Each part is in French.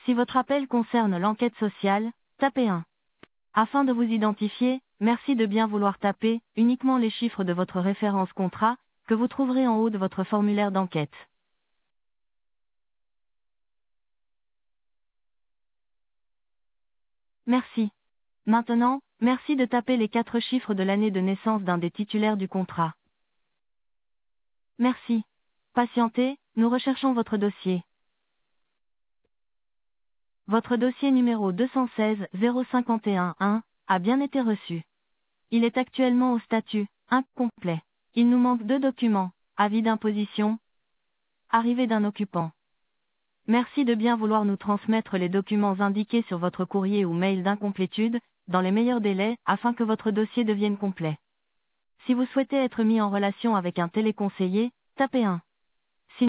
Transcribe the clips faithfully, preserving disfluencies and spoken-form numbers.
Si votre appel concerne l'enquête sociale, tapez un. Afin de vous identifier, merci de bien vouloir taper uniquement les chiffres de votre référence contrat, que vous trouverez en haut de votre formulaire d'enquête. Merci. Maintenant, merci de taper les quatre chiffres de l'année de naissance d'un des titulaires du contrat. Merci. Patientez, nous recherchons votre dossier. Votre dossier numéro deux cent seize zéro cinquante et un un a bien été reçu. Il est actuellement au statut incomplet. Il nous manque deux documents, avis d'imposition, arrivée d'un occupant. Merci de bien vouloir nous transmettre les documents indiqués sur votre courrier ou mail d'incomplétude, dans les meilleurs délais, afin que votre dossier devienne complet. Si vous souhaitez être mis en relation avec un téléconseiller, tapez un. Si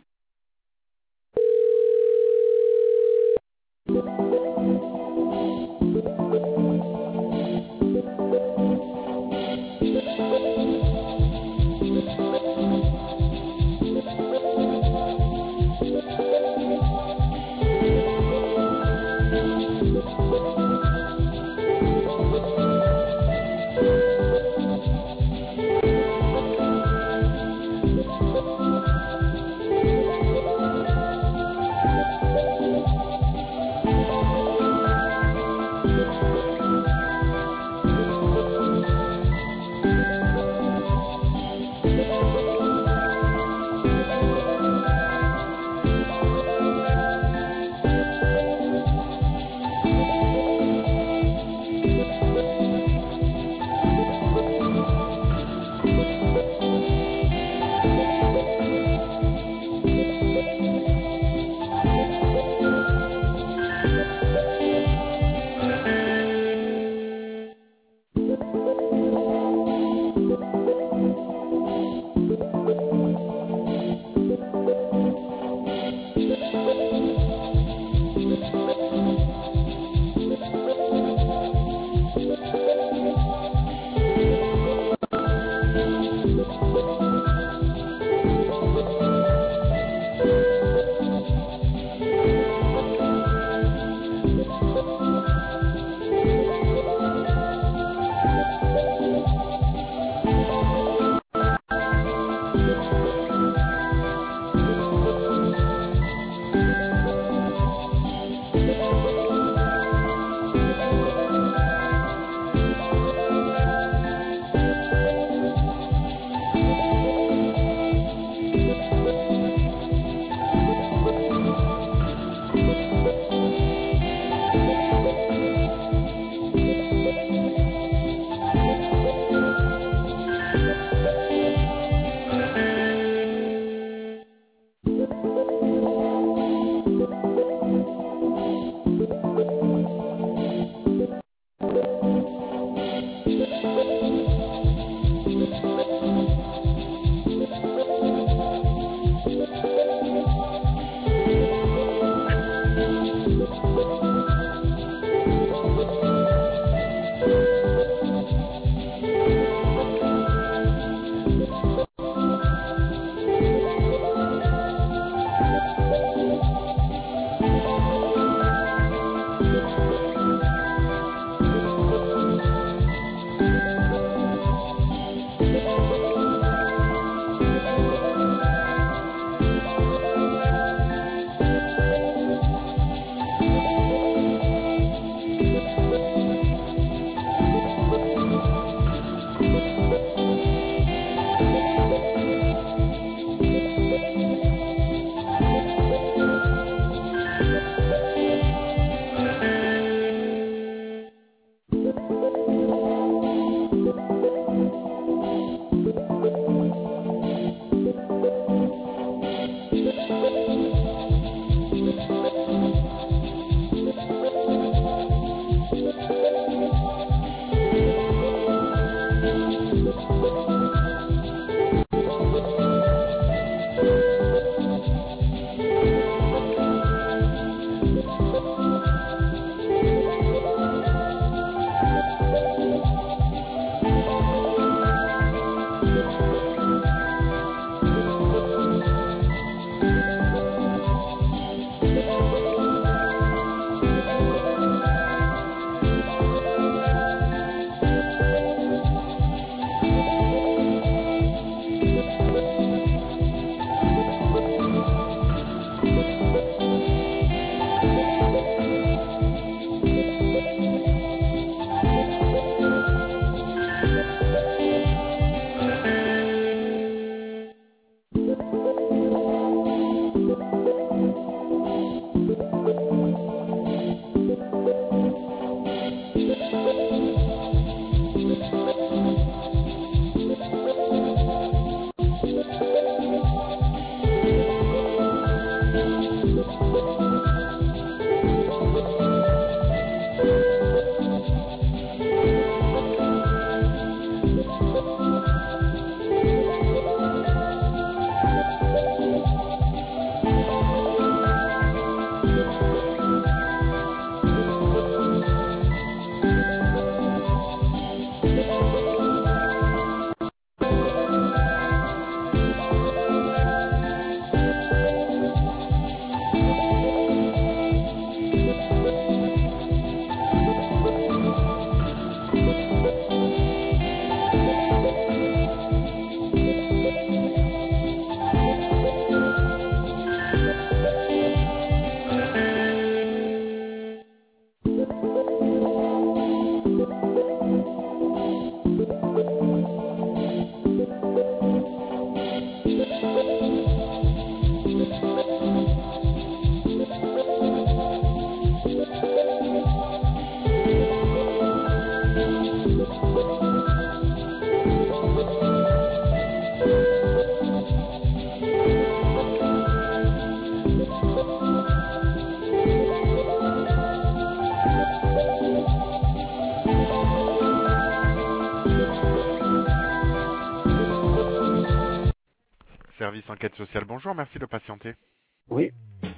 Service enquête sociale, bonjour, merci de patienter. Oui.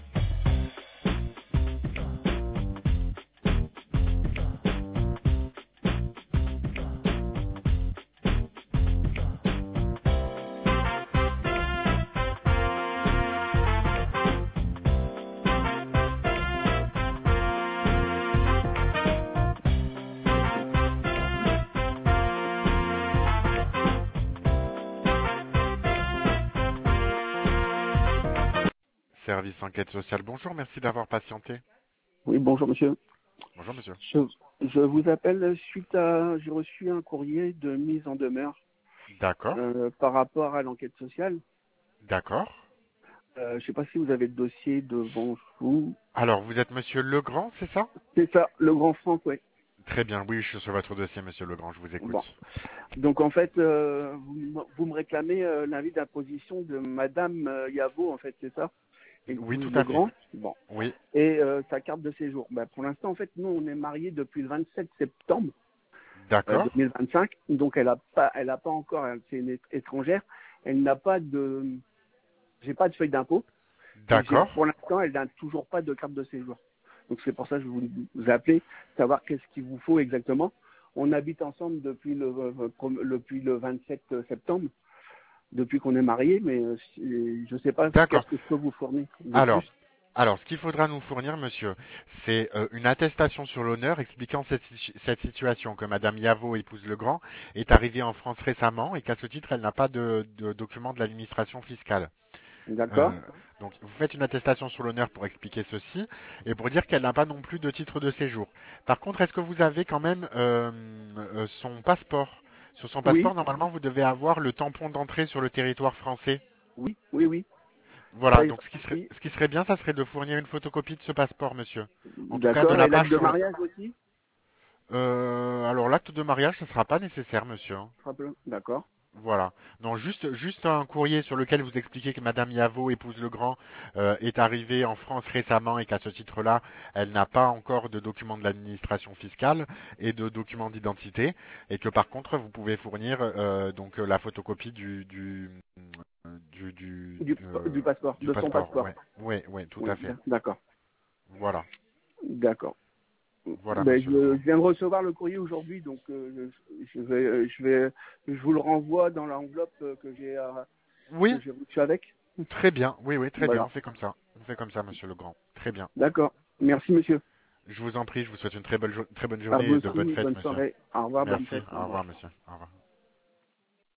Service enquête sociale, bonjour, merci d'avoir patienté. Oui, bonjour monsieur. Bonjour monsieur. Je, je vous appelle suite à... J'ai reçu un courrier de mise en demeure D'accord, euh, par rapport à l'enquête sociale. d'accord. Euh, je ne sais pas si vous avez le dossier devant vous. Alors, vous êtes monsieur Legrand, c'est ça? C'est ça, le Grand Franck, oui. Très bien, oui, je suis sur votre dossier, monsieur Legrand, je vous Bon. écoute. Donc en fait, euh, vous, m- vous me réclamez euh, l'avis d'imposition de Madame euh, Yavo, en fait, c'est ça? Oui, Épouse tout à fait. Legrand. Bon. Oui, Et euh, sa carte de séjour. Ben, pour l'instant, en fait, nous, on est mariés depuis le vingt-sept septembre euh, d'accord, deux mille vingt-cinq. Donc elle a pas, elle a pas encore, elle- c'est une é- étrangère. Elle n'a pas de, j'ai pas de feuille d'impôt. Et j'ai, d'accord, pour l'instant, elle n'a toujours pas de carte de séjour. Donc c'est pour ça que je voulais vous appeler, savoir qu'est-ce qu'il vous faut exactement. On habite ensemble depuis le, euh, prom- depuis le vingt-sept septembre, depuis qu'on est mariés, mais euh, si- je ne sais pas d'accord. qu'est-ce que je peux vous fournir de Alors, plus. alors, ce qu'il faudra nous fournir, monsieur, c'est euh, une attestation sur l'honneur expliquant cette, situ- cette situation, que madame Yavo, épouse Legrand, est arrivée en France récemment et qu'à ce titre, elle n'a pas de, de document de l'administration fiscale. D'accord? Euh, donc, vous faites une attestation sur l'honneur pour expliquer ceci et pour dire qu'elle n'a pas non plus de titre de séjour. Par contre, est-ce que vous avez quand même euh, euh, son passeport? Sur son Oui, passeport, normalement, vous devez avoir le tampon d'entrée sur le territoire français. oui, oui, oui. Voilà, Ça, donc ce qui serait, oui. ce qui serait bien, ça serait de fournir une photocopie de ce passeport, monsieur. En tout cas, de D'accord. la Et l'acte page de sur le... mariage aussi? Euh, alors, l'acte de mariage, ce ne sera pas nécessaire, monsieur. D'accord. Voilà. Non, juste, juste un courrier sur lequel vous expliquez que Madame Yavo, épouse Legrand, euh, est arrivée en France récemment et qu'à ce titre-là, elle n'a pas encore de document de l'administration fiscale et de document d'identité, et que par contre, vous pouvez fournir euh, donc euh, la photocopie du du euh, du du, Du, euh, du passeport, du de son passeport. passeport. Ouais, ouais, ouais, tout Oui, à fait. d'accord. Voilà, D'accord. voilà, Ben, Monsieur je, Legrand. je viens de recevoir le courrier aujourd'hui, donc euh, je, je vais, euh, je vais, je vous le renvoie dans l'enveloppe euh, que j'ai, euh, que Oui, j'ai reçue avec. très bien. Oui, oui, très bien. On Voilà. fait comme ça. On fait comme ça, Monsieur Legrand. Très bien. D'accord. Merci, monsieur. Je vous en prie, je vous souhaite une très bonne, jo- très bonne À journée vous et de bonnes aussi. fêtes, Bonne monsieur. soirée. Au revoir. Bonne Merci. fête. Au Au revoir. revoir, monsieur. Au revoir.